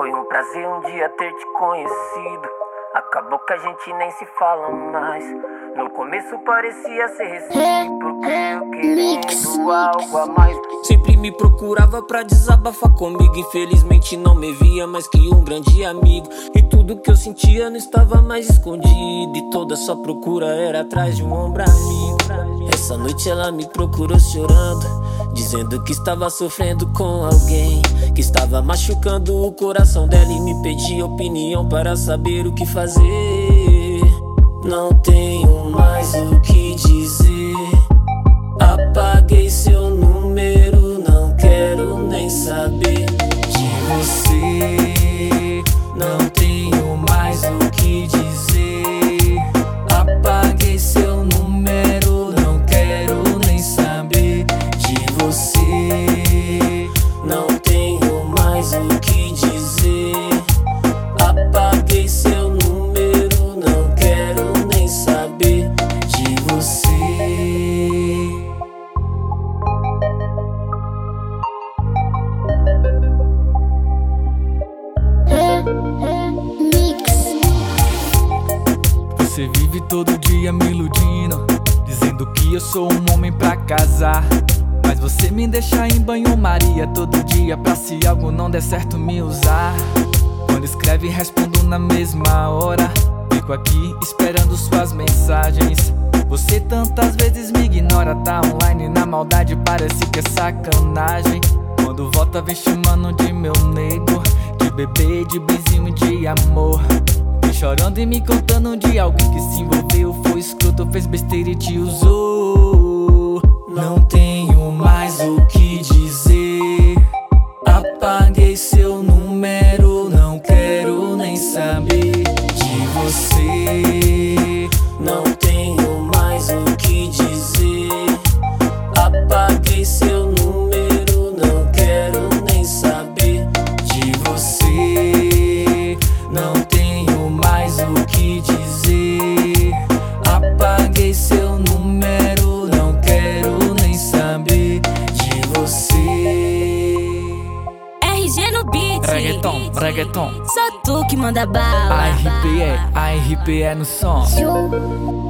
Foi um prazer um dia ter te conhecido. Acabou que a gente nem se fala mais. No começo parecia ser recíproco, eu querendo algo a mais. Sempre me procurava pra desabafar comigo. Infelizmente não me via mais que um grande amigo. E tudo que eu sentia não estava mais escondido. E toda sua procura era atrás de um ombro amigo. Essa noite ela me procurou chorando, dizendo que estava sofrendo com alguém, que estava machucando o coração dela, e me pedia opinião para saber o que fazer. Não tenho mais o que dizer. Apaguei seu número, não quero nem saber de você. Não tenho mais o que dizer. Apaguei seu número, não quero nem saber de você. Não tenho mais o que dizer. Apaguei seu número, não quero nem saber de você. Você vive todo dia me iludindo, dizendo que eu sou um homem pra casar. Mas você me deixa em banho-maria todo dia, pra se algo não der certo me usar. Quando escreve respondo na mesma hora, fico aqui esperando suas mensagens. Você tantas vezes me ignora, tá online na maldade, parece que é sacanagem. Quando volta vem chamando de meu nego, de bebê, de benzinho, de amor. Vem chorando e me contando de alguém que se envolveu, foi escroto, fez besteira e te usou. Não tenho mais o que dizer. Apaguei seu número, não quero nem saber de você. Não tenho mais o que dizer. Apaguei seu número, não quero nem saber de você. Não tenho mais o que dizer. Apaguei seu número, não quero nem saber de você. RG no beat, Reggaeton, reggaeton. só tu que manda bala. ARPE no som.